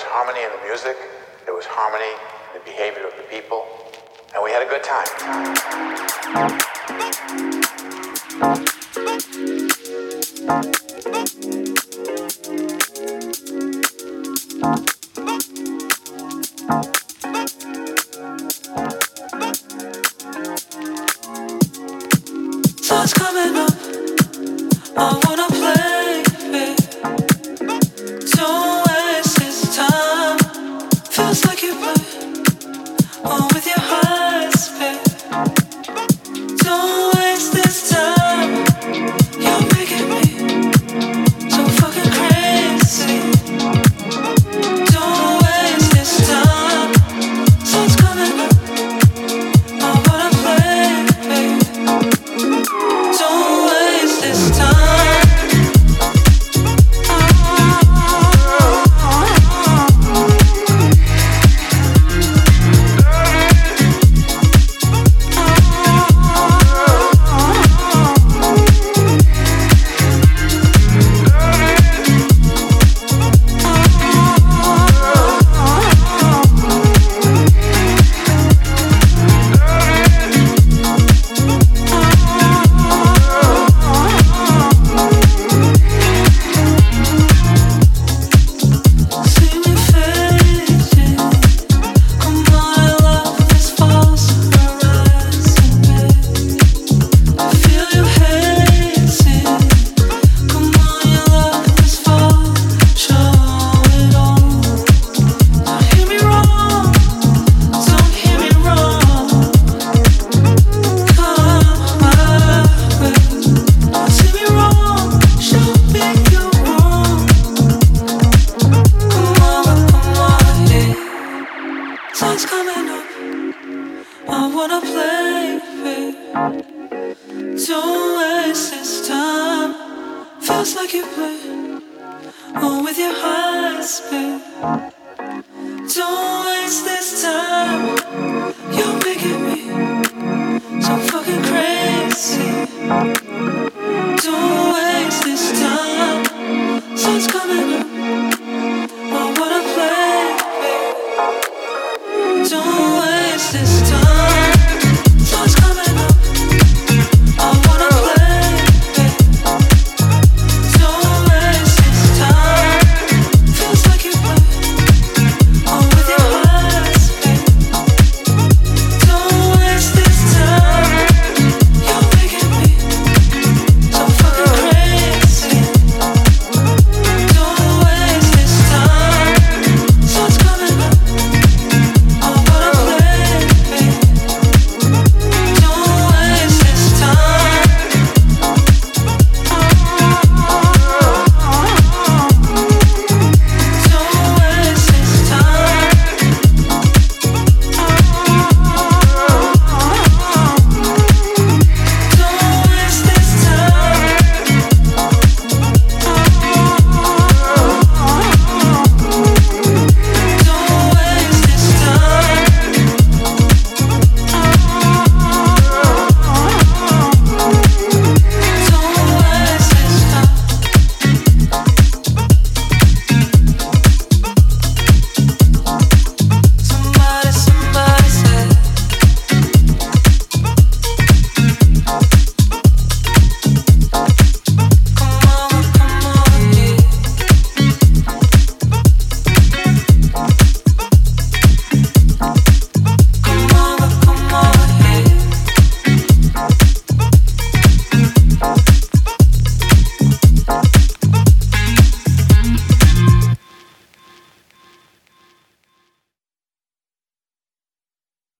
harmony in the music, there was harmony in the behavior of the people, and we had a good time. Sun's coming up, I wanna play it. Don't waste this time. Feels like you play with your heart spit. Don't waste this time. You're making me so fucking crazy. Don't waste this time. Sun's coming up, I wanna play it. Don't waste this time. Sun's coming up, I wanna play it. Don't waste this time. Feels like you play with your heart spit. Don't